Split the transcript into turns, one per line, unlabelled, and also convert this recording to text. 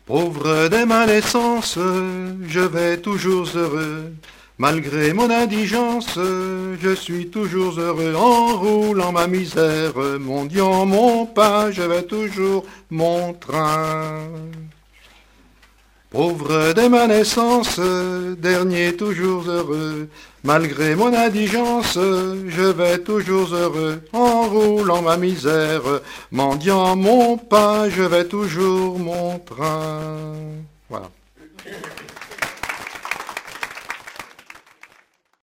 Pauvre dès ma naissance, je vais toujours heureux. Malgré mon indigence, je suis toujours heureux. En roulant ma misère, mendiant mon pain, je vais toujours mon train. Pauvre dès ma naissance, dernier toujours heureux. Malgré mon indigence, je vais toujours heureux. En roulant ma misère, mendiant mon pain, je vais toujours mon train. Voilà.